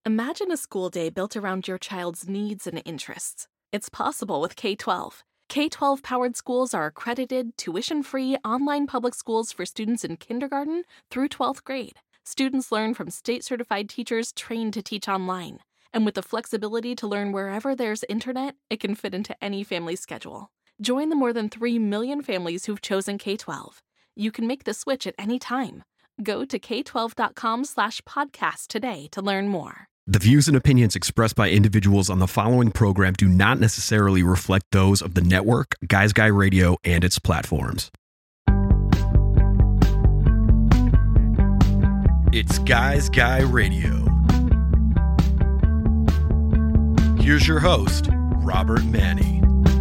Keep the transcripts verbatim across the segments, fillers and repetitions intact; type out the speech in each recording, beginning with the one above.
Imagine a school day built around your child's needs and interests. It's possible with K twelve. K twelve powered schools are accredited, tuition-free online public schools for students in kindergarten through twelfth grade. Students learn from state-certified teachers trained to teach online. And with the flexibility to learn wherever there's internet, it can fit into any family schedule. Join the more than three million families who've chosen K twelve. You can make the switch at any time. Go to k twelve dot com slash podcast today to learn more. The views and opinions expressed by individuals on the following program do not necessarily reflect those of the network, Guys Guy Radio, and its platforms. It's Guys Guy Radio. Here's your host, Robert Manni.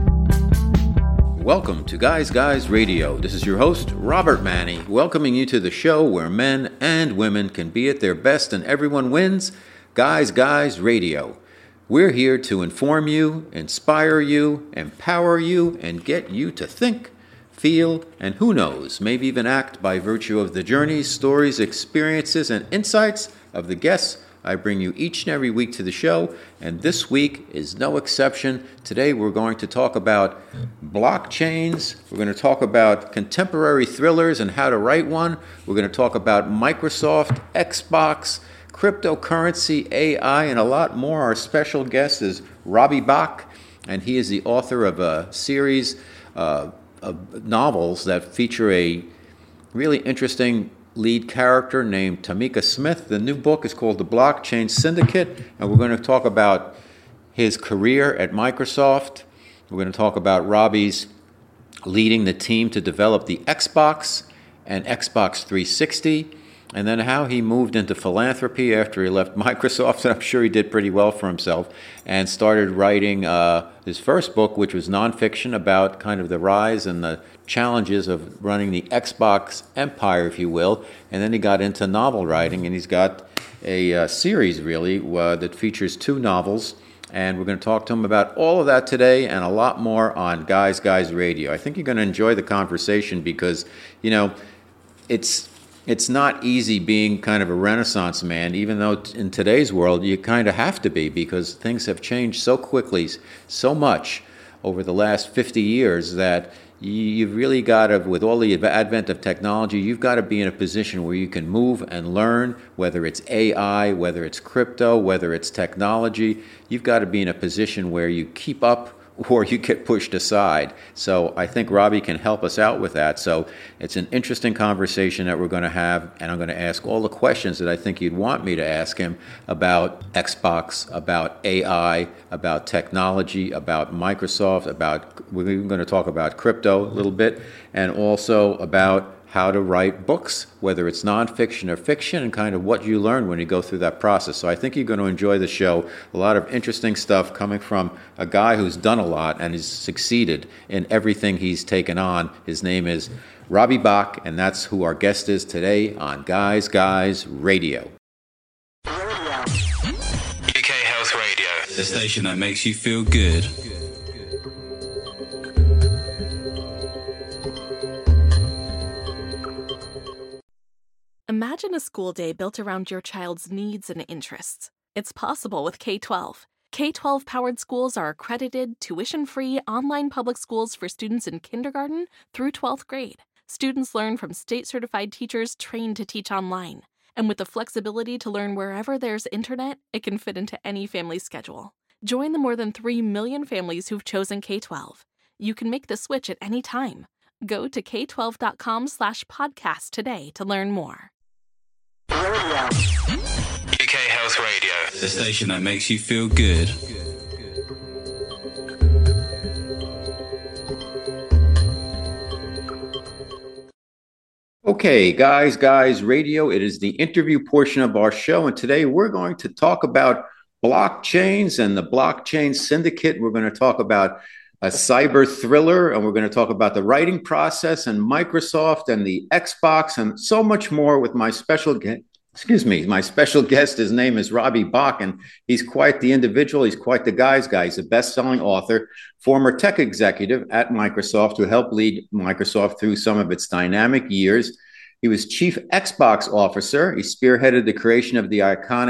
Welcome to Guys Guys Radio. This is your host, Robert Manni, welcoming you to the show where men and women can be at their best and everyone wins. Guys Guys Radio. We're here to inform you, inspire you, empower you, and get you to think, feel, and who knows, maybe even act by virtue of the journeys, stories, experiences, and insights of the guests I bring you each and every week to the show, and this week is no exception. Today we're going to talk about blockchains. We're going to talk about contemporary thrillers and how to write one. We're going to talk about Microsoft, Xbox, cryptocurrency, A I, and a lot more. Our special guest is Robbie Bach, and he is the author of a series uh, of novels that feature a really interesting lead character named Tamika Smith. The new book is called The Blockchain Syndicate, and we're going to talk about his career at Microsoft. We're going to talk about Robbie's leading the team to develop the Xbox and Xbox three sixty, and then how he moved into philanthropy after he left Microsoft, and I'm sure he did pretty well for himself, and started writing uh, his first book, which was nonfiction about kind of the rise and the challenges of running the Xbox empire, if you will. And then he got into novel writing, and he's got a uh, series, really, uh, that features two novels. And we're going to talk to him about all of that today and a lot more on Guys Guys Radio. I think you're going to enjoy the conversation because, you know, it's it's not easy being kind of a Renaissance man, even though in today's world you kind of have to be, because things have changed so quickly, so much over the last fifty years that you've really got to, with all the advent of technology, you've got to be in a position where you can move and learn, whether it's A I, whether it's crypto, whether it's technology. You've got to be in a position where you keep up or you get pushed aside. So I think Robbie can help us out with that. So it's an interesting conversation that we're going to have, and I'm going to ask all the questions that I think you'd want me to ask him about Xbox, about A I, about technology, about Microsoft, about, we're even going to talk about crypto a little bit, and also about how to write books, whether it's nonfiction or fiction, and kind of what you learn when you go through that process. So I think you're going to enjoy the show. A lot of interesting stuff coming from a guy who's done a lot and has succeeded in everything he's taken on. His name is Robbie Bach, and that's who our guest is today on Guys Guys Radio. U K Health Radio, the station that makes you feel good. Imagine a school day built around your child's needs and interests. It's possible with K twelve. K twelve powered schools are accredited, tuition-free online public schools for students in kindergarten through twelfth grade. Students learn from state-certified teachers trained to teach online. And with the flexibility to learn wherever there's internet, it can fit into any family schedule. Join the more than three million families who've chosen K twelve. You can make the switch at any time. Go to k twelve dot com slash podcast today to learn more. U K Health Radio, the station that makes you feel good. Okay, Guys Guys Radio, it is the interview portion of our show, and today we're going to talk about blockchains and the blockchain syndicate. We're going to talk about a cyber thriller, and we're going to talk about the writing process and Microsoft and the Xbox and so much more with my special guest. Excuse me, my special guest. His name is Robbie Bach, and he's quite the individual. He's quite the guy's guy. He's a best-selling author, former tech executive at Microsoft, who helped lead Microsoft through some of its dynamic years. He was chief Xbox officer. He spearheaded the creation of the iconic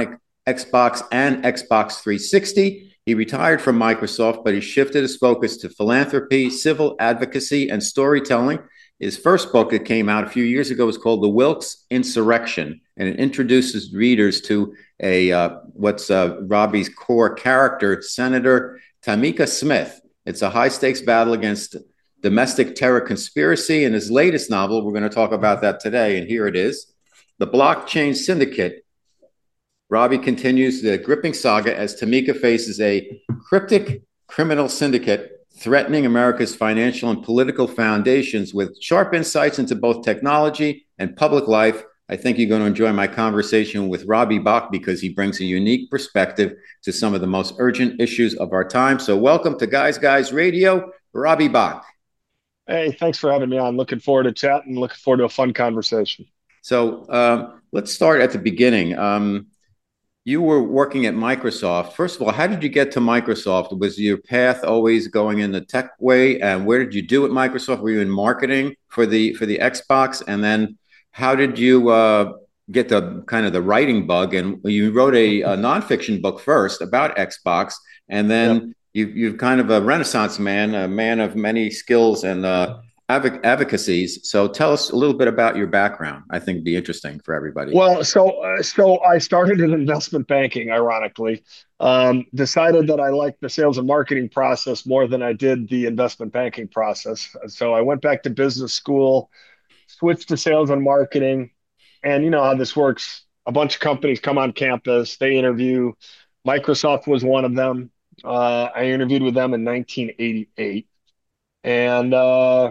Xbox and Xbox three sixty. He retired from Microsoft, but he shifted his focus to philanthropy, civil advocacy, and storytelling. His first book that came out a few years ago was called The Wilkes Insurrection, and it introduces readers to a uh, what's uh, Robbie's core character, Senator Tamika Smith. It's a high-stakes battle against domestic terror conspiracy. In his latest novel, we're going to talk about that today, and here it is, The Blockchain Syndicate. Robbie continues the gripping saga as Tamika faces a cryptic criminal syndicate threatening America's financial and political foundations with sharp insights into both technology and public life. I think you're going to enjoy my conversation with Robbie Bach because he brings a unique perspective to some of the most urgent issues of our time. So welcome to Guys Guys Radio, Robbie Bach. Hey, thanks for having me on. Looking forward to chatting. Looking forward to a fun conversation. So um, let's start at the beginning. Um, You were working at Microsoft. First of all, how did you get to Microsoft? Was your path always going in the tech way? And where did you do at Microsoft? Were you in marketing for the for the Xbox? And then how did you uh, get the kind of the writing bug? And you wrote a, a nonfiction book first about Xbox, and then yep. you you're kind of a Renaissance man, a man of many skills and uh, Advoc- advocacies. So tell us a little bit about your background. I think it'd be interesting for everybody. Well, so uh, so I started in investment banking, ironically. Um, decided that I liked the sales and marketing process more than I did the investment banking process. So I went back to business school, switched to sales and marketing. And you know how this works. A bunch of companies come on campus, they interview. Microsoft was one of them. Uh, I interviewed with them in nineteen eighty-eight. And uh,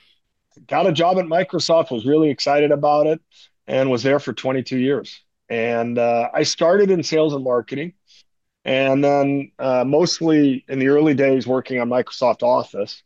got a job at Microsoft, was really excited about it, and was there for twenty-two years. And uh, I started in sales and marketing, and then uh, mostly in the early days working on Microsoft Office.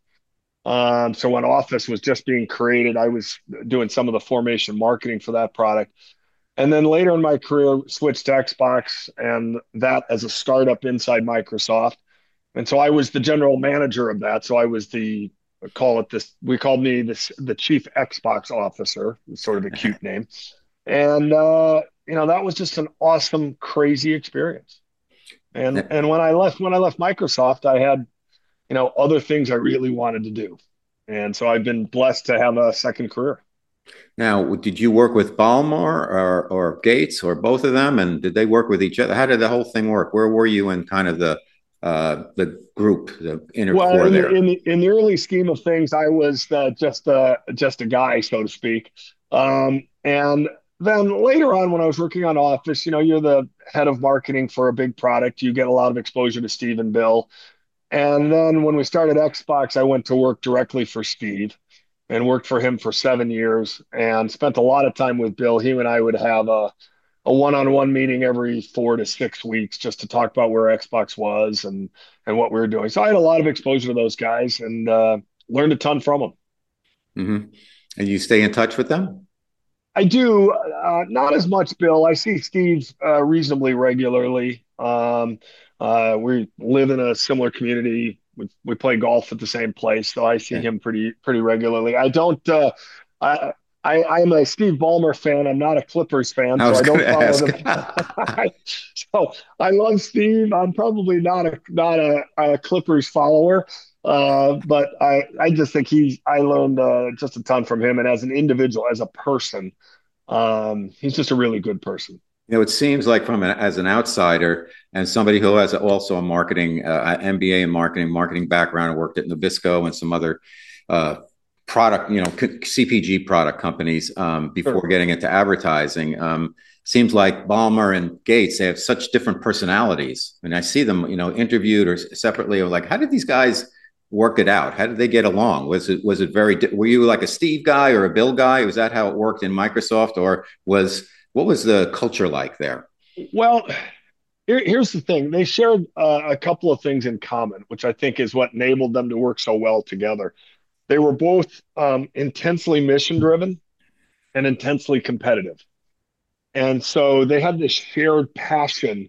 Um, so when Office was just being created, I was doing some of the formation marketing for that product. And then later in my career, switched to Xbox, and that as a startup inside Microsoft. And so I was the general manager of that. So I was the call it this, we called me this, the chief Xbox officer, sort of a cute name. And, uh, you know, that was just an awesome, crazy experience. And, and when I left, when I left Microsoft, I had, you know, other things I really wanted to do. And so I've been blessed to have a second career. Now, did you work with Ballmer or, or Gates or both of them? And did they work with each other? How did the whole thing work? Where were you in kind of the, Uh, the group, the inner well, core in there? The, in, the, in the early scheme of things, I was uh, just a just a guy, so to speak. Um, and then later on, when I was working on Office, you know, you're the head of marketing for a big product. You get a lot of exposure to Steve and Bill. And then when we started Xbox, I went to work directly for Steve and worked for him for seven years and spent a lot of time with Bill. He and I would have a a one-on-one meeting every four to six weeks just to talk about where Xbox was and, and what we were doing. So I had a lot of exposure to those guys and uh, learned a ton from them. Mm-hmm. And you stay in touch with them? I do. Uh, not as much, Bill. I see Steve uh, reasonably regularly. Um, uh, we live in a similar community. We, we play golf at the same place, so I see yeah. him pretty pretty regularly. I don't uh, – I I, I'm a Steve Ballmer fan. I'm not a Clippers fan, I so I don't follow ask. them. So I love Steve. I'm probably not a not a, a Clippers follower, uh, but I I just think he's. I learned uh, just a ton from him, and as an individual, as a person, um, he's just a really good person. You know, it seems like from an, as an outsider and somebody who has also a marketing uh, M B A in marketing, marketing background, and worked at Nabisco and some other. Uh, product, you know, C P G product companies um, before sure. getting into advertising. Um, seems like Ballmer and Gates, they have such different personalities. And I see them, you know, interviewed or separately. I'm like, how did these guys work it out? How did they get along? Was it, was it very, were you like a Steve guy or a Bill guy? Was that how it worked in Microsoft, or was, what was the culture like there? Well, here, here's the thing. They shared uh, a couple of things in common, which I think is what enabled them to work so well together. They were both um, intensely mission-driven and intensely competitive. And so they had this shared passion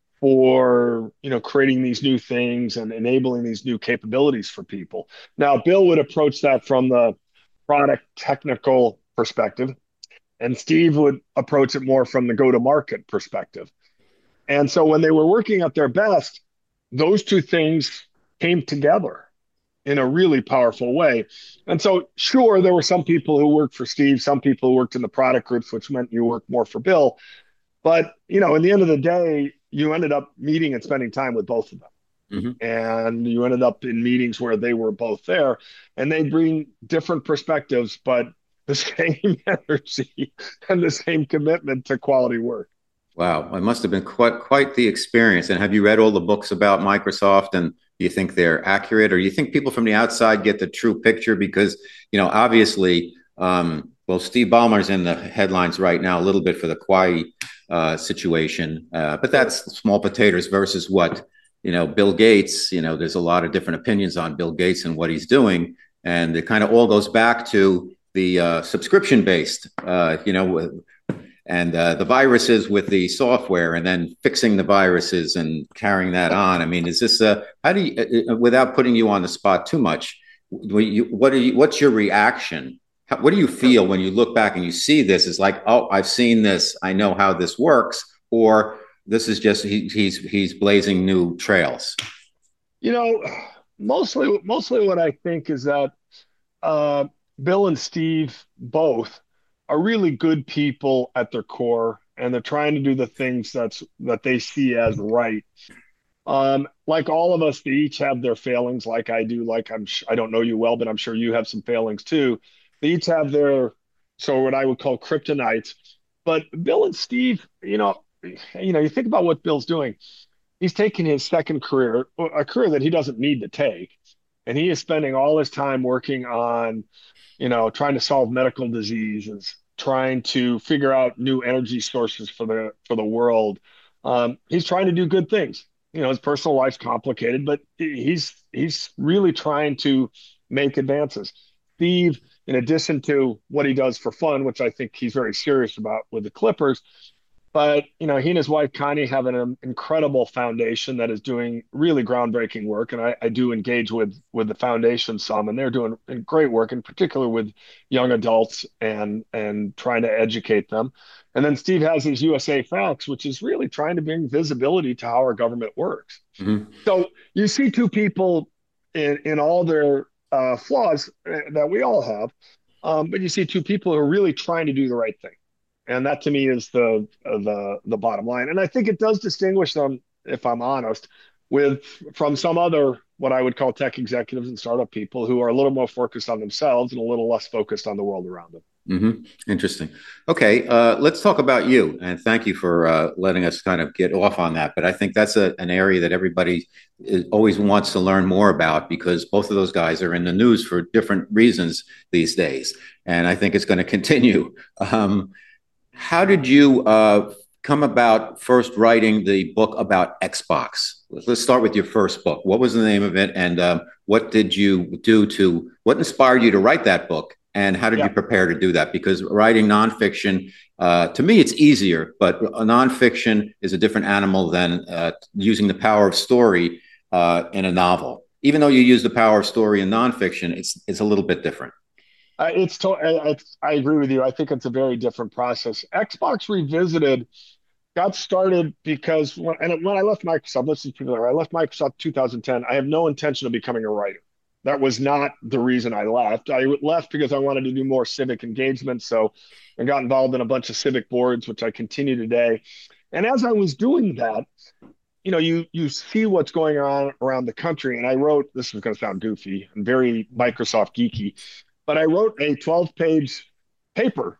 for, you know, creating these new things and enabling these new capabilities for people. Now, Bill would approach that from the product technical perspective, and Steve would approach it more from the go-to-market perspective. And so when they were working at their best, those two things came together in a really powerful way. And so, sure, there were some people who worked for Steve, some people who worked in the product groups, which meant you worked more for Bill. But, you know, in the end of the day, you ended up meeting and spending time with both of them. Mm-hmm. And you ended up in meetings where they were both there, and they bring different perspectives, but the same energy and the same commitment to quality work. Wow, it must have been quite quite the experience. And have you read all the books about Microsoft, and do you think they're accurate, or do you think people from the outside get the true picture? Because, you know, obviously, um, well, Steve Ballmer's in the headlines right now a little bit for the Huawei uh, situation, uh, but that's small potatoes versus what, you know, Bill Gates. You know, there's a lot of different opinions on Bill Gates and what he's doing, and it kind of all goes back to the uh, subscription-based, uh, you know, and uh, the viruses with the software, and then fixing the viruses and carrying that on. I mean, is this a, how do you, uh, without putting you on the spot too much, what are you, what's your reaction? How, what do you feel when you look back and you see this? It's like, oh, I've seen this, I know how this works, or this is just, he, he's, he's blazing new trails? You know, mostly, mostly what I think is that uh, Bill and Steve both are really good people at their core, and they're trying to do the things that's that they see as right. Um, like all of us, they each have their failings, like I do. Like I'm, I don't know you well, but I'm sure you have some failings too. They each have their, so what I would call kryptonites. But Bill and Steve, you know, you know, you think about what Bill's doing. He's taking his second career, a career that he doesn't need to take, and he is spending all his time working on, you know, trying to solve medical diseases, trying to figure out new energy sources for the for the world. Um, he's trying to do good things. You know, his personal life's complicated, but he's he's really trying to make advances. Steve, in addition to what he does for fun, which I think he's very serious about with the Clippers, but, you know, he and his wife, Connie, have an incredible foundation that is doing really groundbreaking work. And I, I do engage with with the foundation some, and they're doing great work, in particular with young adults and and trying to educate them. And then Steve has his U S A Facts, which is really trying to bring visibility to how our government works. Mm-hmm. So you see two people in, in all their uh, flaws that we all have, um, but you see two people who are really trying to do the right thing. And that, to me, is the the the bottom line. And I think it does distinguish them, if I'm honest, with from some other what I would call tech executives and startup people who are a little more focused on themselves and a little less focused on the world around them. Mm-hmm. Interesting. Okay, uh, let's talk about you. And thank you for uh, letting us kind of get off on that. But I think that's a, an area that everybody is, always wants to learn more about, because both of those guys are in the news for different reasons these days. And I think it's going to continue. Um, How did you uh, come about first writing the book about Xbox? Let's start with your first book. What was the name of it, and uh, what did you do to, what inspired you to write that book, and how did yeah. you prepare to do that? Because writing nonfiction, uh, to me, it's easier, but a nonfiction is a different animal than uh, using the power of story uh, in a novel. Even though you use the power of story in nonfiction, it's it's a little bit different. Uh, it's, to, I, I agree with you. I think it's a very different process. Xbox Revisited got started because when, and when I left Microsoft, let's be clear, I left Microsoft two thousand ten. I have no intention of becoming a writer. That was not the reason I left. I left because I wanted to do more civic engagement. So I got involved in a bunch of civic boards, which I continue today. And as I was doing that, you know, you you see what's going on around the country. And I wrote, this is going to sound goofy and very Microsoft geeky, but I wrote a twelve-page paper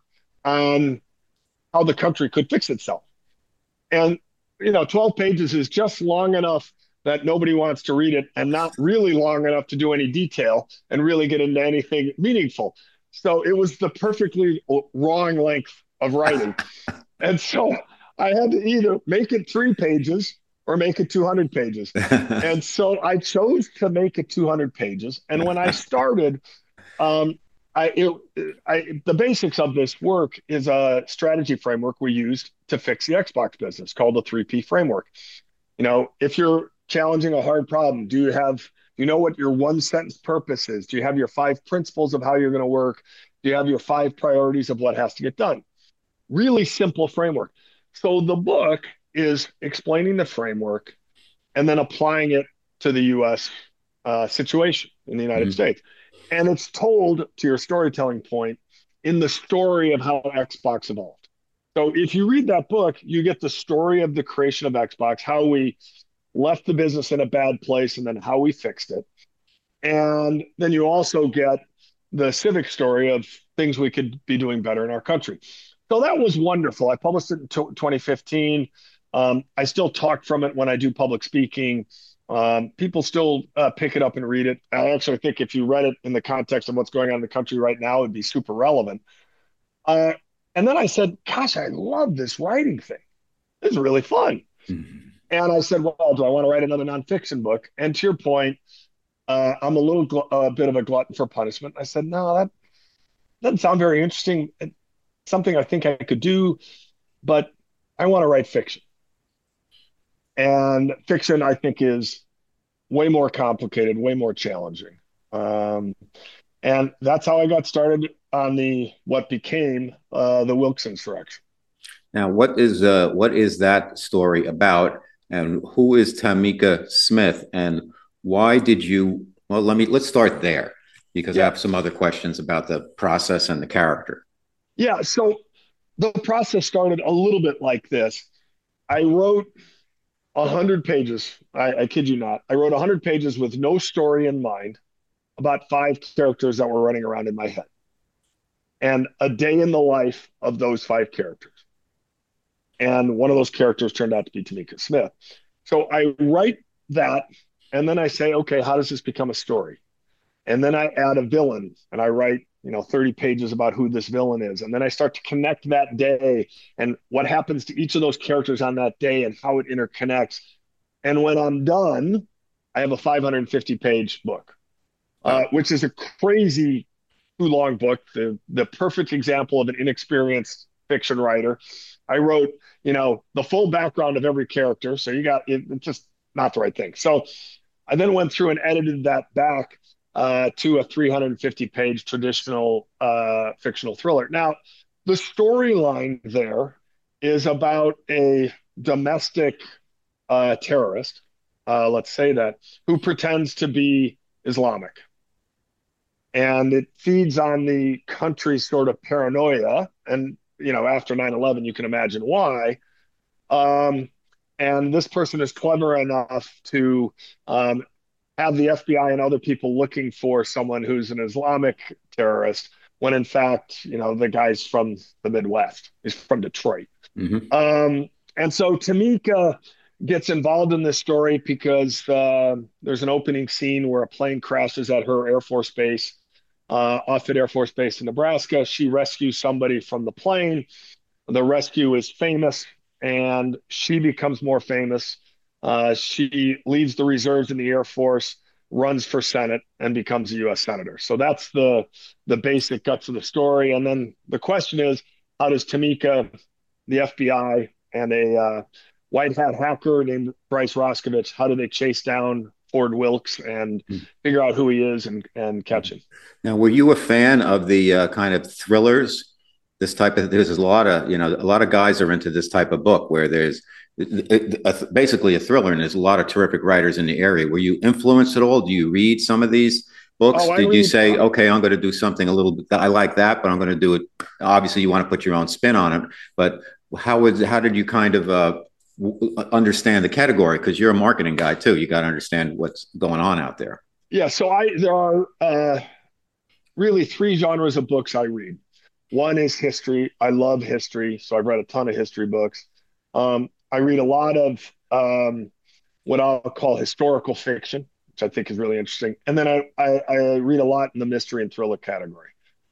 on how the country could fix itself. And, you know, twelve pages is just long enough that nobody wants to read it, and not really long enough to do any detail and really get into anything meaningful. So it was the perfectly wrong length of writing. And so I had to either make it three pages or make it two hundred pages. And so I chose to make it two hundred pages. And when I started, Um, I, it, I, the basics of this work is a strategy framework we used to fix the Xbox business called the three P framework. You know, if you're challenging a hard problem, do you have, do you know what your one sentence purpose is? Do you have your five principles of how you're going to work? Do you have your five priorities of what has to get done? Really simple framework. So the book is explaining the framework and then applying it to the U S uh, situation in the United Mm-hmm. States. And it's told, to your storytelling point, in the story of how Xbox evolved. So if you read that book, you get the story of the creation of Xbox, how we left the business in a bad place and then how we fixed it. And then you also get the civic story of things we could be doing better in our country. So that was wonderful. I published it in twenty fifteen. Um, I still talk from it when I do public speaking. Um, people still uh, pick it up and read it. I actually think if you read it in the context of what's going on in the country right now, it'd be super relevant. Uh, and then I said, gosh, I love this writing thing. This is really fun. Mm-hmm. And I said, well, do I want to write another nonfiction book? And to your point, uh, I'm a little gl- uh, bit of a glutton for punishment. I said, no, that doesn't sound very interesting. It's something I think I could do, but I want to write fiction. And fiction, I think, is way more complicated, way more challenging. Um, and that's how I got started on the what became uh, the Wilkes Insurrection. Now, what is uh, what is that story about, and who is Tamika Smith, and why did you? Well, let me let's start there, because yeah. I have some other questions about the process and the character. Yeah, so the process started a little bit like this. I wrote a hundred pages. I, I kid you not. I wrote a hundred pages with no story in mind, about five characters that were running around in my head, and a day in the life of those five characters. And one of those characters turned out to be Tamika Smith. So I write that, and then I say, okay, how does this become a story? And then I add a villain, and I write, you know, thirty pages about who this villain is. And then I start to connect that day and what happens to each of those characters on that day and how it interconnects. And when I'm done, I have a five hundred fifty page book, uh, which is a crazy too long book, the, the perfect example of an inexperienced fiction writer. I wrote, you know, the full background of every character. So you got, it, it's just not the right thing. So I then went through and edited that back uh, to a three hundred fifty page traditional uh, fictional thriller. Now, the storyline there is about a domestic uh, terrorist, uh, let's say that, who pretends to be Islamic. And it feeds on the country's sort of paranoia. And, you know, after nine eleven, you can imagine why. Um, and this person is clever enough to um, have the F B I and other people looking for someone who's an Islamic terrorist, when in fact, you know, the guy's from the Midwest. He's from Detroit. Mm-hmm. Um, and so Tamika gets involved in this story because uh, there's an opening scene where a plane crashes at her Air Force base, uh, Offutt Air Force Base in Nebraska. She rescues somebody from the plane. The rescue is famous, and she becomes more famous. Uh, she leaves the reserves in the Air Force, runs for Senate, and becomes a U S Senator. So that's the the basic guts of the story. And then the question is, how does Tamika, the F B I, and a uh, white hat hacker named Bryce Roskovich, how do they chase down Ford Wilkes and mm. figure out who he is and, and catch him? Now, were you a fan of the uh, kind of thrillers? This type of, there's a lot of, you know, a lot of guys are into this type of book where there's a, a, basically a thriller, and there's a lot of terrific writers in the area. Were you influenced at all? Do you read some of these books? Oh, Did read, you say, uh, okay, I'm going to do something a little bit, I like that, but I'm going to do it. Obviously you want to put your own spin on it, but how was, how did you kind of uh, w- understand the category? Because you're a marketing guy too. You got to understand what's going on out there. Yeah. So I, there are uh, really three genres of books I read. One is history. I love history, so I've read a ton of history books. Um, I read a lot of um, what I'll call historical fiction, which I think is really interesting. And then I, I, I read a lot in the mystery and thriller category.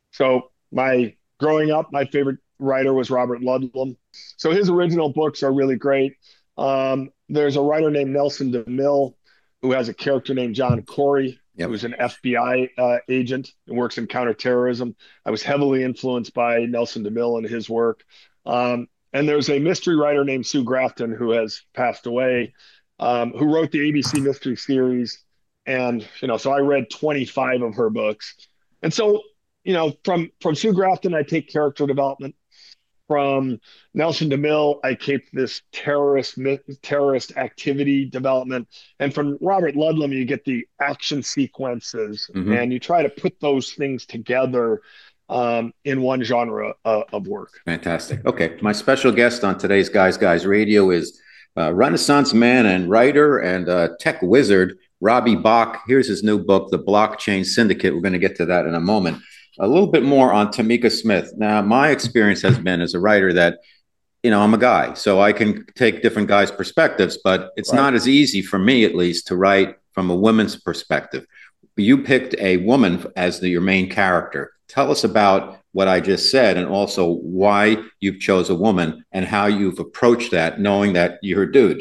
So my growing up, my favorite writer was Robert Ludlum. So his original books are really great. Um, there's a writer named Nelson DeMille who has a character named John Corey, Yep. who's an F B I uh, agent and works in counterterrorism. I was heavily influenced by Nelson DeMille and his work. Um, and there's a mystery writer named Sue Grafton, who has passed away, um, who wrote the A B C Mystery Series. And, you know, so I read twenty-five of her books. And so, you know, from, from Sue Grafton, I take character development. From Nelson DeMille, I keep this terrorist terrorist activity development. And from Robert Ludlum, you get the action sequences, mm-hmm. and you try to put those things together um, in one genre uh, of work. Fantastic. Okay. My special guest on today's Guys Guys Radio is uh, Renaissance man and writer and uh, tech wizard, Robbie Bach. Here's his new book, The Blockchain Syndicate. We're going to get to that in a moment. A little bit more on Tamika Smith. Now, my experience has been as a writer that, you know, I'm a guy, so I can take different guys' perspectives, but it's right. not as easy for me, at least, to write from a woman's perspective. You picked a woman as the, your main character. Tell us about what I just said, and also why you've chose a woman and how you've approached that, knowing that you're a dude.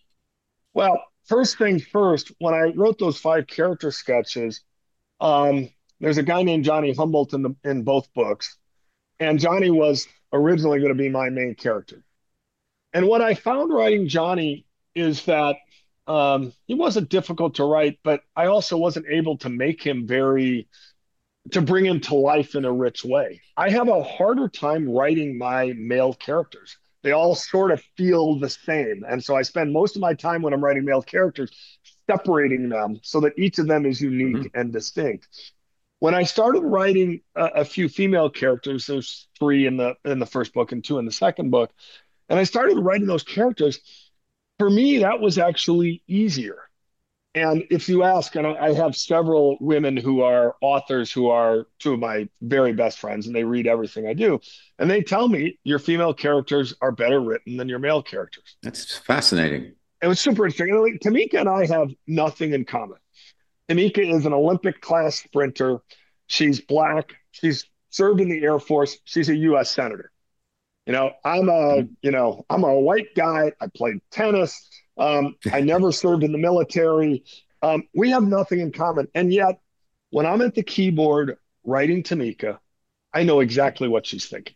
Well, first things first, when I wrote those five character sketches, um, there's a guy named Johnny Humboldt in the in both books, and Johnny was originally going to be my main character. And what I found writing Johnny is that um, he wasn't difficult to write, but I also wasn't able to make him very, to bring him to life in a rich way. I have a harder time writing my male characters. They all sort of feel the same. And so I spend most of my time when I'm writing male characters separating them so that each of them is unique mm-hmm. and distinct. When I started writing a, a few female characters, there's three in the in the first book and two in the second book, and I started writing those characters, for me, that was actually easier. And if you ask, and I have several women who are authors who are two of my very best friends, and they read everything I do, and they tell me your female characters are better written than your male characters. That's fascinating. It was super interesting. And like, Tamika and I have nothing in common. Tamika is an Olympic class sprinter. She's Black. She's served in the Air Force. She's a U S senator. You know, I'm a, you know, I'm a white guy. I played tennis. Um, I never served in the military. Um, we have nothing in common. And yet, when I'm at the keyboard writing Tamika, I know exactly what she's thinking.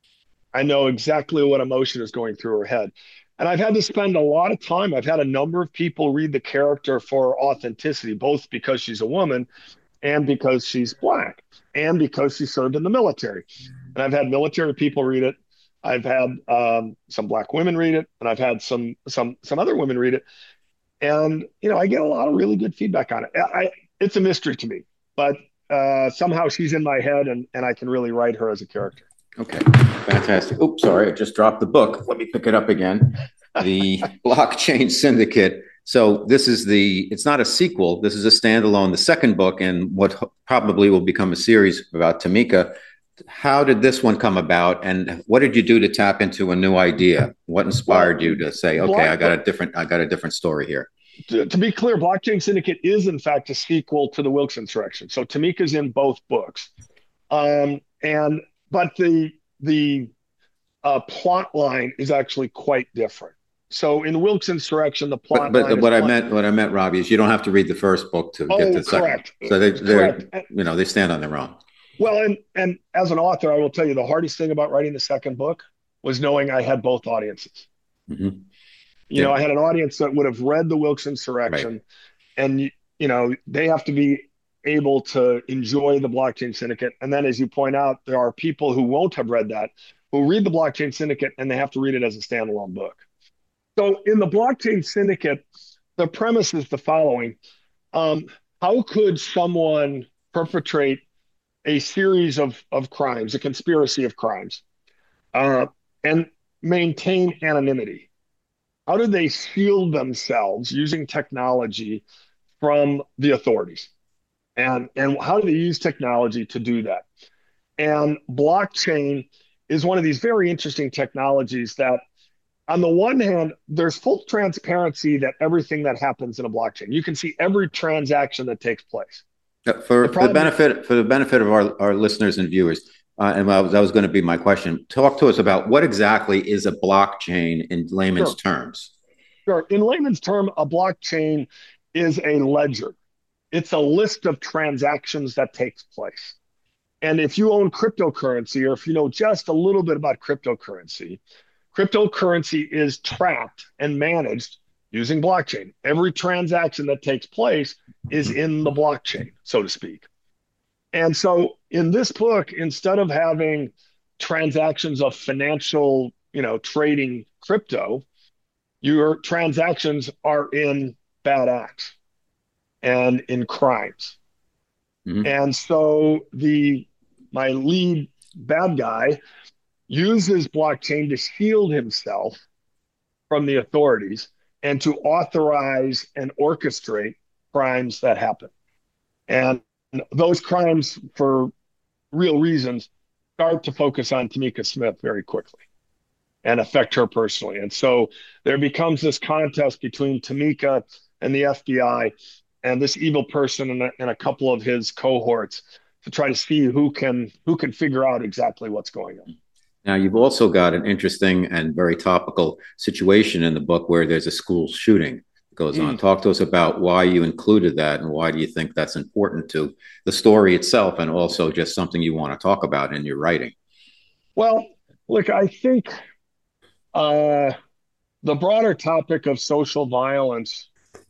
I know exactly what emotion is going through her head. And I've had to spend a lot of time. I've had a number of people read the character for authenticity, both because she's a woman and because she's Black and because she served in the military. And I've had military people read it. I've had um, some Black women read it, and I've had some some some other women read it. And, you know, I get a lot of really good feedback on it. I, it's a mystery to me, but uh, somehow she's in my head, and, and I can really write her as a character. Okay, fantastic. Oops, sorry, I just dropped the book. Let me pick it up again. The Blockchain Syndicate. So this is the, it's not a sequel. This is a standalone, the second book, and what probably will become a series about Tamika. How did this one come about, and what did you do to tap into a new idea? What inspired you to say, okay, I got a different, I got a different story here? To, to be clear, Blockchain Syndicate is in fact a sequel to the Wilkes Insurrection. So Tamika's in both books. Um, and But the the uh, plot line is actually quite different. So in Wilkes Insurrection, the plot but, but line. What is I meant, what I meant, Robbie, is you don't have to read the first book to oh, get to the correct. second. So they, they're, correct. you know, they stand on their own. Well, and and as an author, I will tell you the hardest thing about writing the second book was knowing I had both audiences. Mm-hmm. You yeah. know, I had an audience that would have read the Wilkes Insurrection, right. and you know, they have to be able to enjoy the Blockchain Syndicate. And then, as you point out, there are people who won't have read that, who read the Blockchain Syndicate, and they have to read it as a standalone book. So in the Blockchain Syndicate, the premise is the following. Um, how could someone perpetrate a series of, of crimes, a conspiracy of crimes, uh, and maintain anonymity? How do they shield themselves using technology from the authorities? And, and how do they use technology to do that? And blockchain is one of these very interesting technologies that, on the one hand, there's full transparency that everything that happens in a blockchain, you can see every transaction that takes place. For, the for the benefit for the benefit of our, our listeners and viewers, uh, and that was, that was going to be my question. Talk to us about what exactly is a blockchain in layman's sure. terms. Sure. In layman's term, a blockchain is a ledger. It's a list of transactions that takes place. And if you own cryptocurrency, or if you know just a little bit about cryptocurrency, cryptocurrency is tracked and managed using blockchain. Every transaction that takes place is in the blockchain, so to speak. And so in this book, instead of having transactions of financial, you know, trading crypto, your transactions are in bad acts and in crimes. Mm-hmm. And so the my lead bad guy uses blockchain to shield himself from the authorities and to authorize and orchestrate crimes that happen. And those crimes, for real reasons, start to focus on Tamika Smith very quickly and affect her personally. And so there becomes this contest between Tamika and the F B I and this evil person and a, and a couple of his cohorts to try to see who can who can figure out exactly what's going on. Now, you've also got an interesting and very topical situation in the book where there's a school shooting that goes mm. on. Talk to us about why you included that and why do you think that's important to the story itself and also just something you want to talk about in your writing? Well, look, I think uh, the broader topic of social violence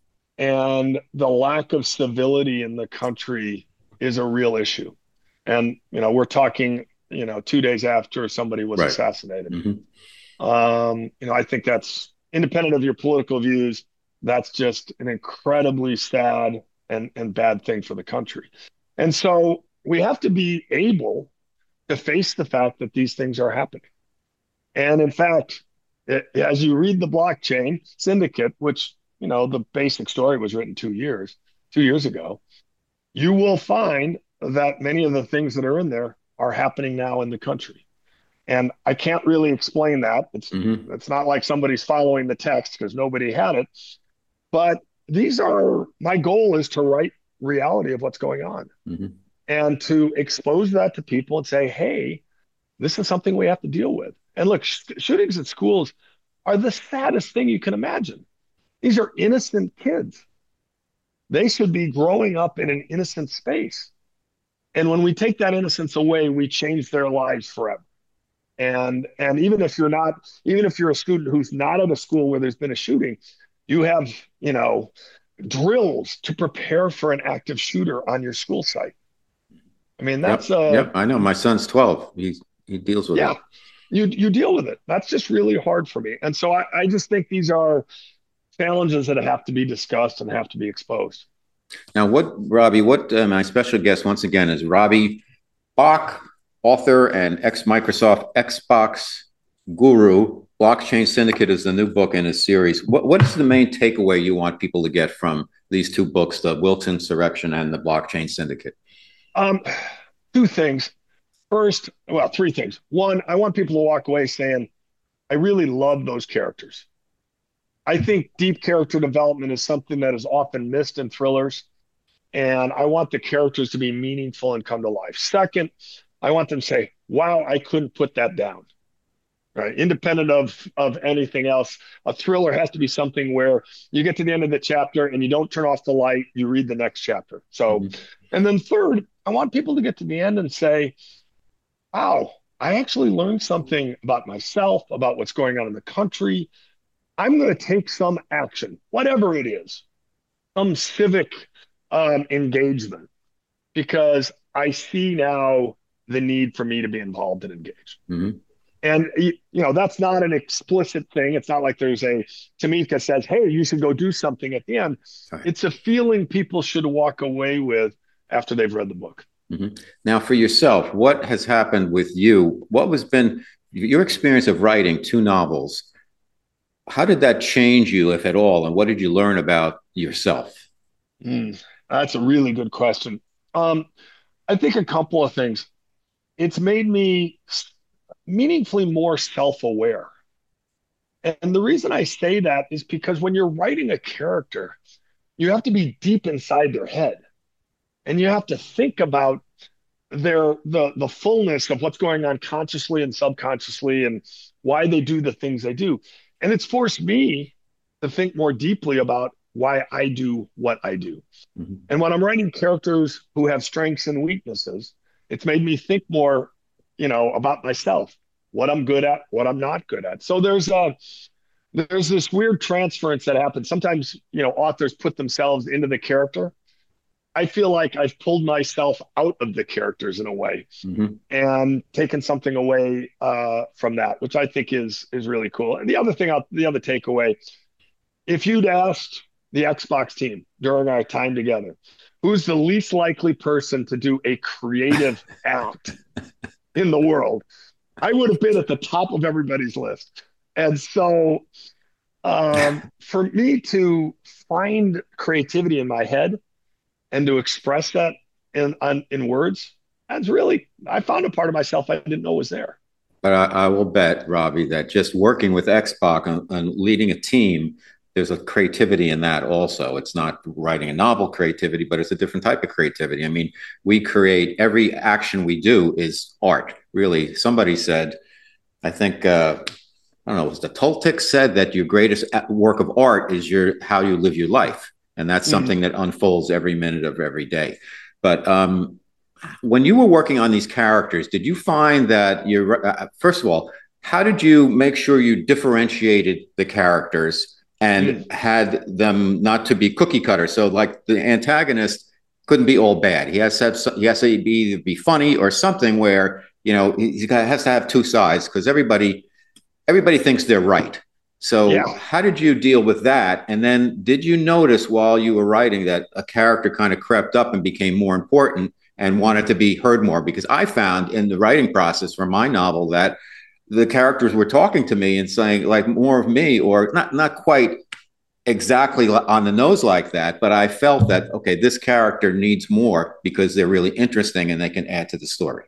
and the lack of civility in the country is a real issue. And, you know, we're talking you know, two days after somebody was right. assassinated. Mm-hmm. Um, you know, I think that's independent of your political views. That's just an incredibly sad and, and bad thing for the country. And so we have to be able to face the fact that these things are happening. And in fact, it, as you read the blockchain syndicate, which, you know, the basic story was written two years, two years ago, you will find that many of the things that are in there are happening now in the country. And I can't really explain that. It's mm-hmm. it's not like somebody's following the text because nobody had it. But these are, my goal is to write reality of what's going on mm-hmm. and to expose that to people and say, hey, this is something we have to deal with. And look, sh- shootings at schools are the saddest thing you can imagine. These are innocent kids. They should be growing up in an innocent space. And when we take that innocence away, we change their lives forever. And and even if you're not, even if you're a student who's not at a school where there's been a shooting, you have, you know, drills to prepare for an active shooter on your school site. I mean, that's yep, uh yep. I know my son's twelve. He he deals with yeah, it. You you deal with it. That's just really hard for me. And so I, I just think these are challenges that have to be discussed and have to be exposed. Now, what, Robbie, what uh, my special guest once again is Robbie Bach, author and ex-Microsoft Xbox guru. Blockchain Syndicate is the new book in his series. What What is the main takeaway you want people to get from these two books, the Wilton Insurrection and the Blockchain Syndicate? Um, two things. First, well, three things. One, I want people to walk away saying, I really love those characters. I think deep character development is something that is often missed in thrillers, and I want the characters to be meaningful and come to life. Second, I want them to say, wow, I couldn't put that down, right? Independent of, of anything else, a thriller has to be something where you get to the end of the chapter and you don't turn off the light, you read the next chapter. So, mm-hmm. and then third, I want people to get to the end and say, wow, I actually learned something about myself, about what's going on in the country. I'm going to take some action, whatever it is, some civic um, engagement, because I see now the need for me to be involved and engaged. Mm-hmm. And, you know, that's not an explicit thing. It's not like there's a Tamika says, hey, you should go do something at the end. Right. It's a feeling people should walk away with after they've read the book. Mm-hmm. Now, for yourself, what has happened with you? What has been your experience of writing two novels? How did that change you, if at all? And what did you learn about yourself? Mm, that's a really good question. Um, I think a couple of things. It's made me meaningfully more self-aware. And the reason I say that is because when you're writing a character, you have to be deep inside their head. And you have to think about their the the fullness of what's going on consciously and subconsciously and why they do the things they do. And it's forced me to think more deeply about why I do what I do. Mm-hmm. And when I'm writing characters who have strengths and weaknesses, it's made me think more, you know, about myself, what I'm good at, what I'm not good at. So there's a there's this weird transference that happens. Sometimes, you know, authors put themselves into the character. I feel like I've pulled myself out of the characters in a way Mm-hmm. and taken something away uh, from that, which I think is is really cool. And the other thing, I'll, the other takeaway, if you'd asked the Xbox team during our time together, who's the least likely person to do a creative act in the world, I would have been at the top of everybody's list. And so um, for me to find creativity in my head and to express that in on, in words, that's really, I found a part of myself I didn't know was there. But I, I will bet, Robbie, that just working with Xbox and, and leading a team, there's a creativity in that also. It's not writing a novel creativity, but it's a different type of creativity. I mean, we create, every action we do is art, really. Somebody said, I think, uh, I don't know, it was the Toltec said that your greatest work of art is your how you live your life. And that's something mm-hmm. that unfolds every minute of every day. But um, when you were working on these characters, did you find that you're, uh, first of all, how did you make sure you differentiated the characters and mm-hmm. had them not to be cookie cutter? So like the antagonist couldn't be all bad. He has to have, he has to be either be funny or something where, you know, he has to have two sides because everybody, everybody thinks they're right. So yeah. How did you deal with that? And then did you notice while you were writing that a character kind of crept up and became more important and wanted to be heard more? Because I found in the writing process for my novel that the characters were talking to me and saying like more of me, or not, not quite exactly on the nose like that, but I felt that, okay, this character needs more because they're really interesting and they can add to the story.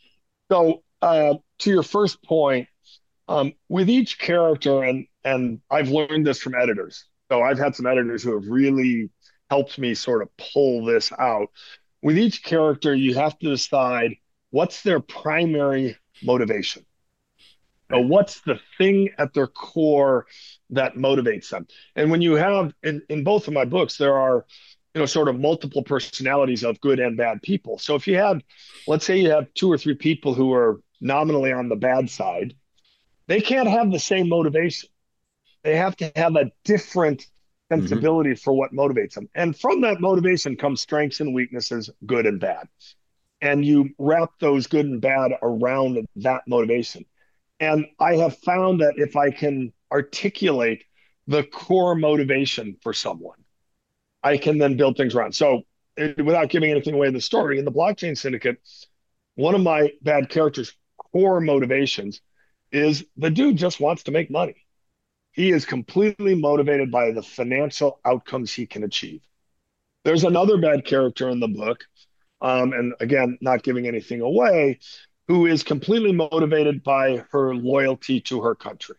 So uh, to your first point, um, with each character, and and I've learned this from editors. So I've had some editors who have really helped me sort of pull this out. With each character, you have to decide what's their primary motivation. So what's the thing at their core that motivates them? And when you have, in, in both of my books, there are, you know, sort of multiple personalities of good and bad people. So if you had, let's say you have two or three people who are nominally on the bad side, they can't have the same motivation. They have to have a different sensibility mm-hmm. for what motivates them. And from that motivation comes strengths and weaknesses, good and bad. And you wrap those good and bad around that motivation. And I have found that if I can articulate the core motivation for someone, I can then build things around. So without giving anything away in the story, in the Blockchain Syndicate, one of my bad characters' core motivations is the dude just wants to make money. He is completely motivated by the financial outcomes he can achieve. There's another bad character in the book, um, and again, not giving anything away, who is completely motivated by her loyalty to her country.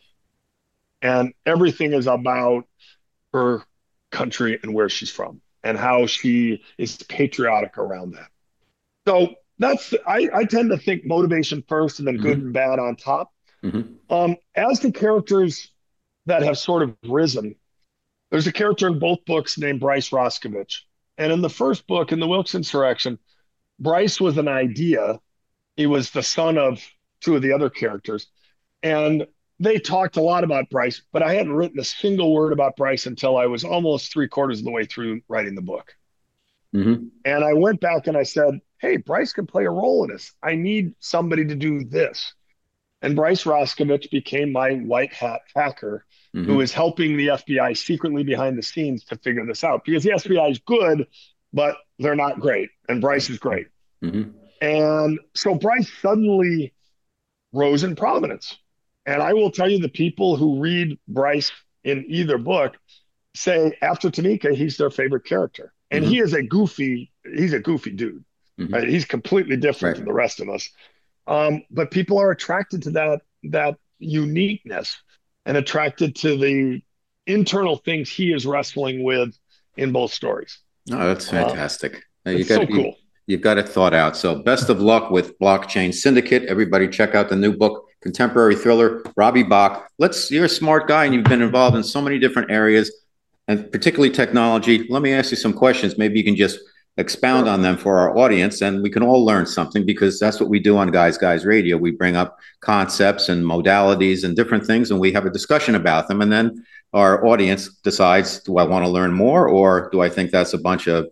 And everything is about her country and where she's from and how she is patriotic around that. So that's, I, I tend to think motivation first and then mm-hmm. good and bad on top. Mm-hmm. Um, as the characters that have sort of risen, there's a character in both books named Bryce Roscovich. And in the first book, in the Wilkes Insurrection, Bryce was an idea. He was the son of two of the other characters. And they talked a lot about Bryce, but I hadn't written a single word about Bryce until I was almost three quarters of the way through writing the book. Mm-hmm. And I went back and I said, hey, Bryce can play a role in this. I need somebody to do this. And Bryce Roscovich became my white hat hacker mm-hmm. who is helping the F B I secretly behind the scenes to figure this out. Because the F B I is good, but they're not great. And Bryce is great. Mm-hmm. And so Bryce suddenly rose in prominence. And I will tell you, the people who read Bryce in either book say after Tamika, he's their favorite character. And mm-hmm. he is a goofy, he's a goofy dude. Mm-hmm. Right? He's completely different right. from the rest of us. Um, but people are attracted to that, that uniqueness and attracted to the internal things he is wrestling with in both stories. Oh, that's fantastic. Uh, it's so cool. You, you've got it thought out. So best of luck with Blockchain Syndicate. Everybody check out the new book, contemporary thriller, Robbie Bach. Let's, you're a smart guy and you've been involved in so many different areas and particularly technology. Let me ask you some questions. Maybe you can just expound sure. on them for our audience and we can all learn something, because that's what we do on Guys Guys Radio. We bring up concepts and modalities and different things and we have a discussion about them. And then our audience decides, do I want to learn more or do I think that's a bunch of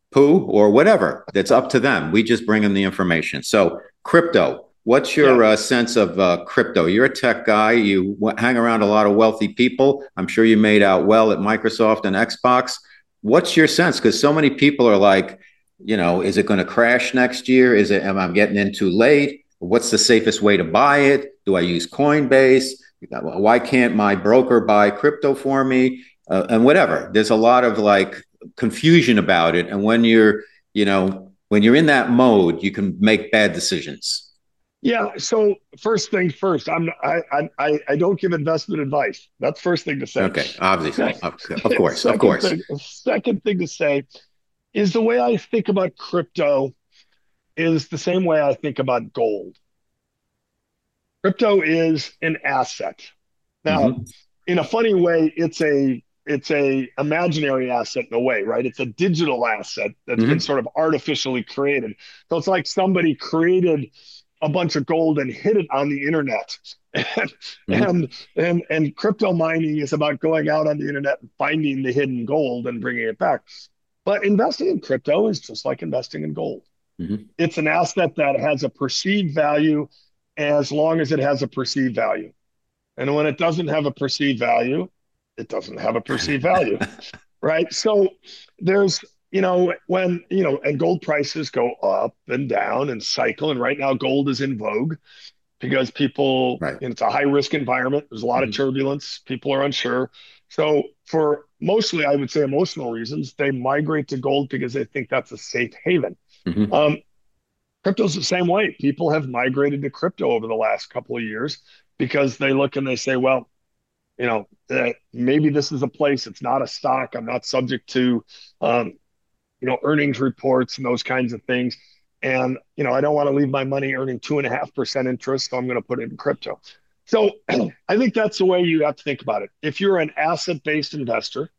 poo or whatever. That's up to them. We just bring them the information. So crypto. What's your yeah. uh, sense of uh, crypto? You're a tech guy. You w- hang around a lot of wealthy people. I'm sure you made out well at Microsoft and Xbox. What's your sense? Because so many people are like, you know, is it going to crash next year? Is it? Am I getting in too late? What's the safest way to buy it? Do I use Coinbase? Why can't my broker buy crypto for me? Uh, and whatever. There's a lot of like confusion about it. And when you're, you know, when you're in that mode, you can make bad decisions. Yeah. So first thing first, I'm I I I don't give investment advice. That's first thing to say. Okay, obviously, of course, second of course. Thing, second thing to say is the way I think about crypto is the same way I think about gold. Crypto is an asset. Now, mm-hmm. in a funny way, it's a it's a imaginary asset in a way, right? It's a digital asset that's mm-hmm. been sort of artificially created. So it's like somebody created a bunch of gold and hid it on the internet. And, mm-hmm. and, and, and crypto mining is about going out on the internet and finding the hidden gold and bringing it back. But investing in crypto is just like investing in gold. Mm-hmm. It's an asset that has a perceived value as long as it has a perceived value. And when it doesn't have a perceived value, it doesn't have a perceived value, right? So there's, you know, when, you know, and gold prices go up and down and cycle. And right now gold is in vogue because people, right. and it's a high risk environment. There's a lot mm-hmm. of turbulence. People are unsure. So for mostly, I would say emotional reasons, they migrate to gold because they think that's a safe haven. Mm-hmm. Um, crypto's the same way. People have migrated to crypto over the last couple of years because they look and they say, well, you know, uh, maybe this is a place, it's not a stock. I'm not subject to, um, you know, earnings reports and those kinds of things. And, you know, I don't want to leave my money earning two and a half percent interest. So I'm going to put it in crypto. So I think that's the way you have to think about it. If you're an asset-based investor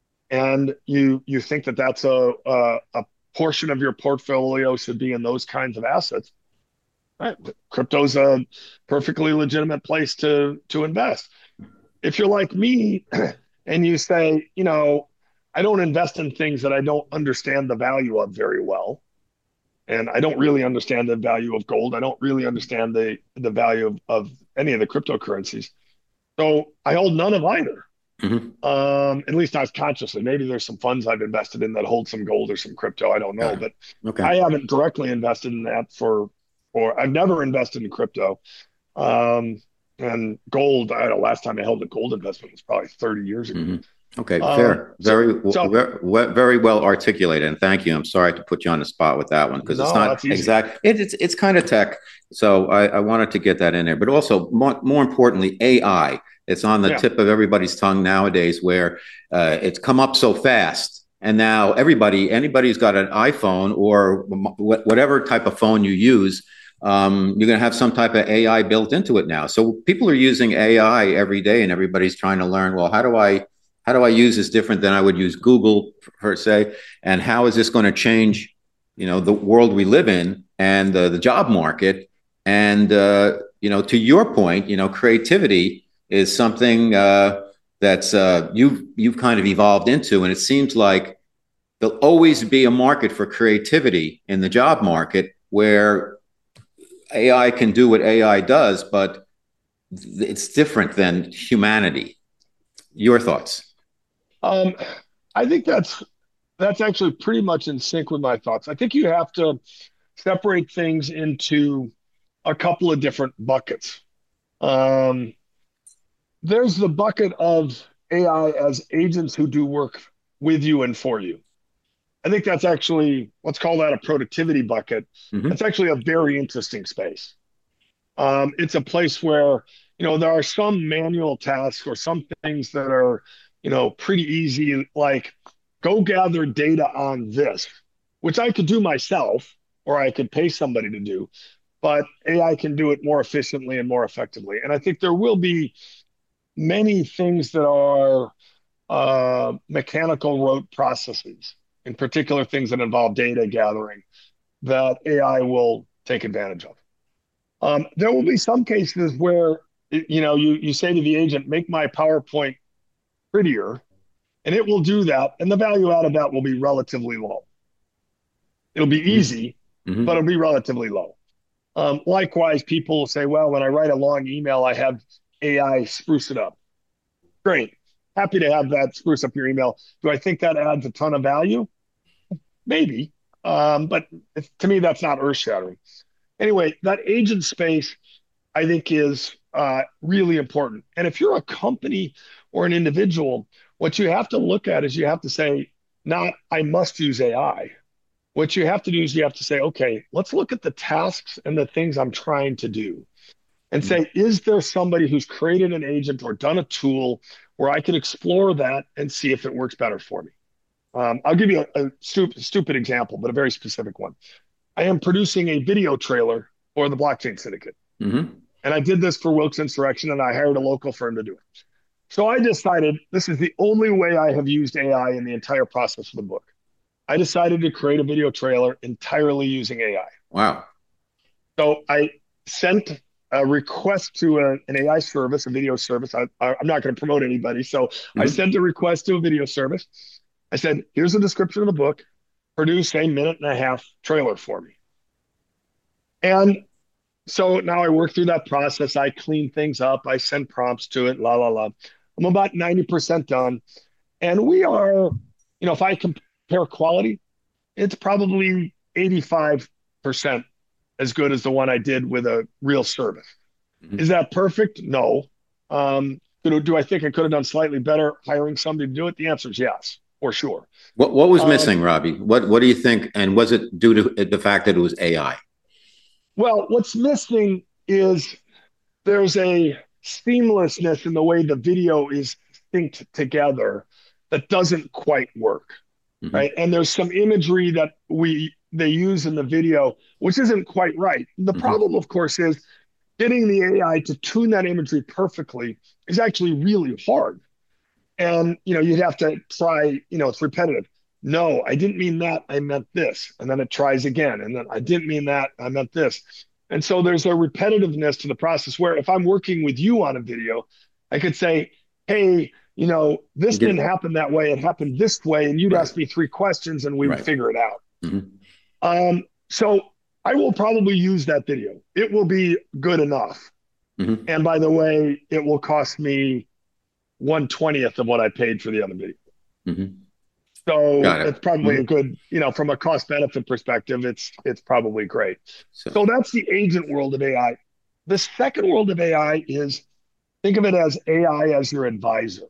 and you, you think that that's a, a, a portion of your portfolio should be in those kinds of assets, right? Crypto's a perfectly legitimate place to, to invest. If you're like me and you say, you know, I don't invest in things that I don't understand the value of very well. And I don't really understand the value of gold. I don't really understand the, the value of, of any of the cryptocurrencies. So I hold none of either, mm-hmm. um, at least not consciously. Maybe there's some funds I've invested in that hold some gold or some crypto. I don't know. But okay. I haven't directly invested in that for, or I've never invested in crypto. Um, and gold, I don't know, last time I held a gold investment was probably thirty years ago. Mm-hmm. Okay, fair. Um, very, so, very, very well articulated, and thank you. I'm sorry to put you on the spot with that one because no, it's not exact. It, it's it's kind of tech, so I, I wanted to get that in there. But also, more, more importantly, A I. It's on the yeah. tip of everybody's tongue nowadays, where uh, it's come up so fast, and now everybody, anybody who's got an iPhone or whatever type of phone you use, um, you're going to have some type of A I built into it now. So people are using A I every day, and everybody's trying to learn. Well, how do I How do I use this different than I would use Google per se? And how is this going to change, you know, the world we live in and uh, the job market? And, uh, you know, to your point, you know, creativity is something uh, that's uh, you've, you've kind of evolved into. And it seems like there'll always be a market for creativity in the job market where A I can do what A I does, but it's different than humanity. Your thoughts? Um, I think that's that's actually pretty much in sync with my thoughts. I think you have to separate things into a couple of different buckets. Um, there's the bucket of A I as agents who do work with you and for you. I think that's actually, let's call that a productivity bucket. Mm-hmm. That's actually a very interesting space. Um, it's a place where, you know, there are some manual tasks or some things that are, you know, pretty easy, like go gather data on this, which I could do myself or I could pay somebody to do, but A I can do it more efficiently and more effectively. And I think there will be many things that are uh, mechanical rote processes, in particular things that involve data gathering, that A I will take advantage of. Um, there will be some cases where, you know, you, you say to the agent, make my PowerPoint prettier, and it will do that. And the value out of that will be relatively low. It'll be easy, mm-hmm. but it'll be relatively low. Um, likewise, people will say, well, when I write a long email, I have A I spruce it up. Great. Happy to have that spruce up your email. Do I think that adds a ton of value? Maybe. Um, but if, to me, that's not earth-shattering. Anyway, that agent space, I think, is uh, really important. And if you're a company or an individual, what you have to look at is you have to say, not, I must use A I. What you have to do is you have to say, okay, let's look at the tasks and the things I'm trying to do and say, is there somebody who's created an agent or done a tool where I can explore that and see if it works better for me? Um, I'll give you a, a stupid, stupid example, but a very specific one. I am producing a video trailer for the Blockchain Syndicate. Mm-hmm. And I did this for Wilkes Insurrection, and I hired a local firm to do it. So I decided this is the only way I have used A I in the entire process of the book. I decided to create a video trailer entirely using A I. Wow. So I sent a request to a, an A I service, a video service. I, I'm not going to promote anybody. So mm-hmm. I sent a request to a video service. I said, here's a description of the book. Produce a minute and a half trailer for me. And so now I work through that process. I clean things up. I send prompts to it, la, la, la. I'm about ninety percent done. And we are, you know, if I compare quality, it's probably eighty-five percent as good as the one I did with a real service. Mm-hmm. Is that perfect? No. Um, do, do I think I could have done slightly better hiring somebody to do it? The answer is yes, for sure. What What was um, missing, Robbie? What What do you think? And was it due to the fact that it was A I? Well, what's missing is there's a seamlessness in the way the video is synced together that doesn't quite work, mm-hmm. right? And there's some imagery that we they use in the video, which isn't quite right. The mm-hmm. problem, of course, is getting the A I to tune that imagery perfectly is actually really hard. And, you know, you'd have to try, you know, it's repetitive. No, I didn't mean that. I meant this. And then it tries again. And then I didn't mean that. I meant this. And so there's a repetitiveness to the process where if I'm working with you on a video, I could say, hey, you know, this didn't happen that way. It happened this way. And you'd right. ask me three questions and we would right. figure it out. Mm-hmm. Um, so I will probably use that video. It will be good enough. Mm-hmm. And by the way, it will cost me one twentieth of what I paid for the other video. Mm-hmm. So it. it's probably mm-hmm. a good, you know, from a cost benefit perspective, it's it's probably great. So, so that's the agent world of A I. The second world of A I is, think of it as A I as your advisor.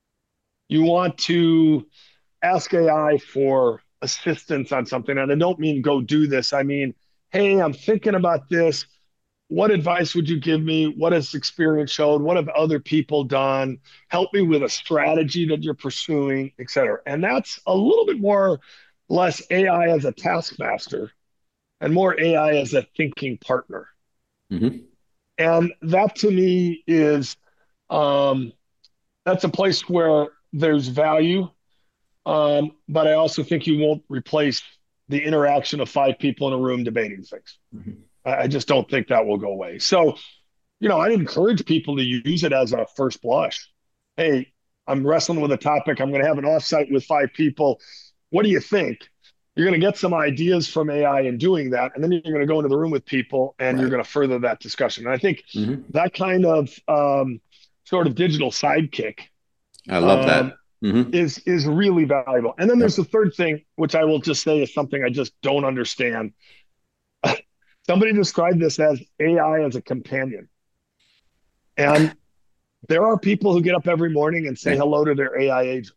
You want to ask A I for assistance on something. And I don't mean go do this. I mean, hey, I'm thinking about this. What advice would you give me? What has experience showed? What have other people done? Help me with a strategy that you're pursuing, et cetera. And that's a little bit more, less A I as a taskmaster and more A I as a thinking partner. Mm-hmm. And that to me is, um, that's a place where there's value. Um, but I also think you won't replace the interaction of five people in a room debating things. Mm-hmm. I just don't think that will go away. So, you know, I encourage people to use it as a first blush. Hey, I'm wrestling with a topic. I'm going to have an offsite with five people. What do you think? You're going to get some ideas from A I in doing that. And then you're going to go into the room with people and right. you're going to further that discussion. And I think mm-hmm. that kind of um, sort of digital sidekick. I love um, that. Mm-hmm. is, is really valuable. And then there's the third thing, which I will just say is something I just don't understand. Somebody described this as A I as a companion. And there are people who get up every morning and say hello to their A I agent.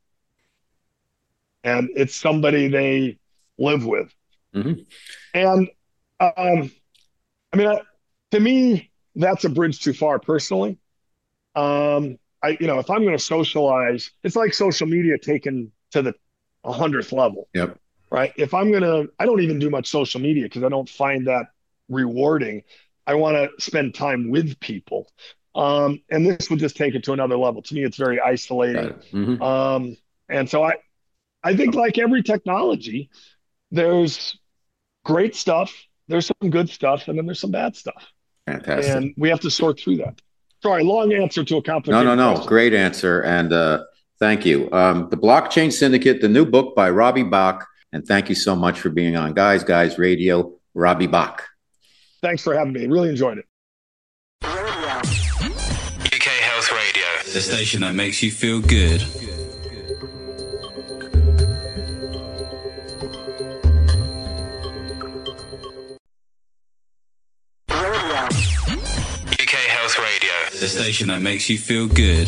And it's somebody they live with. Mm-hmm. And um, I mean, to me, that's a bridge too far personally. Um, I, you know, if I'm going to socialize, it's like social media taken to the hundredth level. Yep. Right. If I'm going to, I don't even do much social media because I don't find that rewarding. I want to spend time with people. Um, and this would just take it to another level. To me, it's very isolating. It. Mm-hmm. Um, and so I, I think like every technology, there's great stuff, there's some good stuff, and then there's some bad stuff. Fantastic. And we have to sort through that. Sorry, long answer to a complicated No, no, no. question. Great answer. And uh, thank you. Um, the Blockchain Syndicate, the new book by Robbie Bach And thank you so much for being on Guys Guys Radio, Robbie Bach. Thanks for having me. Really enjoyed it. U K Health Radio, the station that makes you feel good. U K Health Radio, the station that makes you feel good.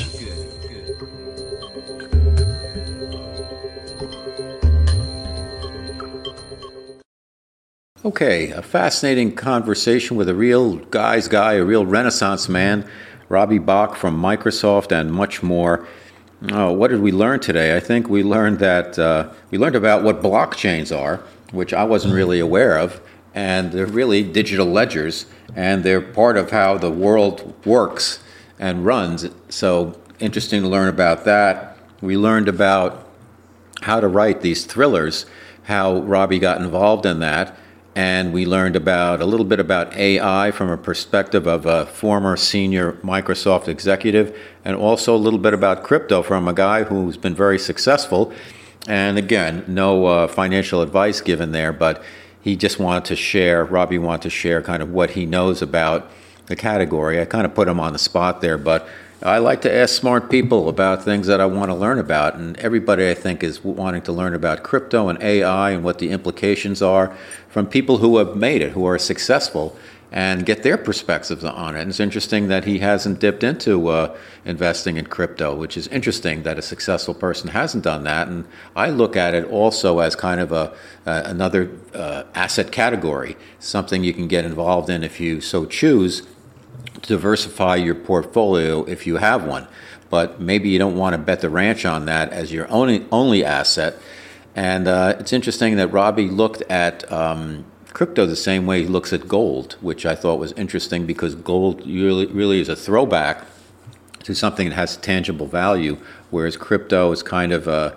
Okay, a fascinating conversation with a real guy's guy, a real Renaissance man, Robbie Bach from Microsoft, and much more. Oh, what did we learn today? I think we learned that uh, we learned about what blockchains are, which I wasn't really aware of, and they're really digital ledgers, and they're part of how the world works and runs. So interesting to learn about that. We learned about how to write these thrillers, how Robbie got involved in that. And we learned about a little bit about A I from a perspective of a former senior Microsoft executive, and also a little bit about crypto from a guy who's been very successful. And again, no uh, financial advice given there, but he just wanted to share, Robbie wanted to share kind of what he knows about the category. I kind of put him on the spot there, but I like to ask smart people about things that I want to learn about, and everybody I think is wanting to learn about crypto and A I and what the implications are from people who have made it, who are successful, and get their perspectives on it. And it's interesting that he hasn't dipped into uh, investing in crypto, which is interesting that a successful person hasn't done that. And I look at it also as kind of a uh, another uh, asset category, something you can get involved in if you so choose, diversify your portfolio if you have one, but maybe you don't want to bet the ranch on that as your only only asset. And uh, it's interesting that Robbie looked at um, crypto the same way he looks at gold, which I thought was interesting because gold really, really is a throwback to something that has tangible value, whereas crypto is kind of a,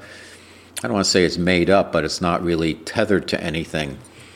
I don't want to say it's made up, but it's not really tethered to anything.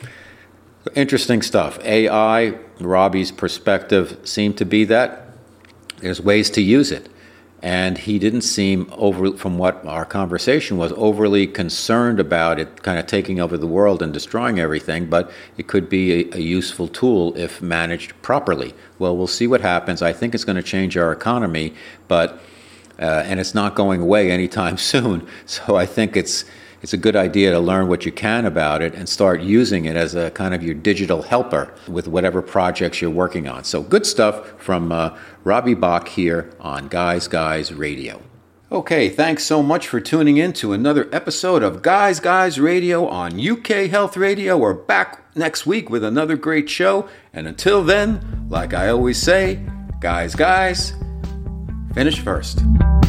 Interesting stuff. A I, Robbie's perspective seemed to be that there's ways to use it. And he didn't seem, over, from what our conversation was, overly concerned about it kind of taking over the world and destroying everything, but it could be a, a useful tool if managed properly. Well, we'll see what happens. I think it's going to change our economy, but uh, and it's not going away anytime soon. So I think it's It's a good idea to learn what you can about it and start using it as a kind of your digital helper with whatever projects you're working on. So good stuff from uh, Robbie Bach here on Guys Guys Radio. Okay, thanks so much for tuning in to another episode of Guys Guys Radio on U K Health Radio. We're back next week with another great show. And until then, like I always say, guys, guys, finish first.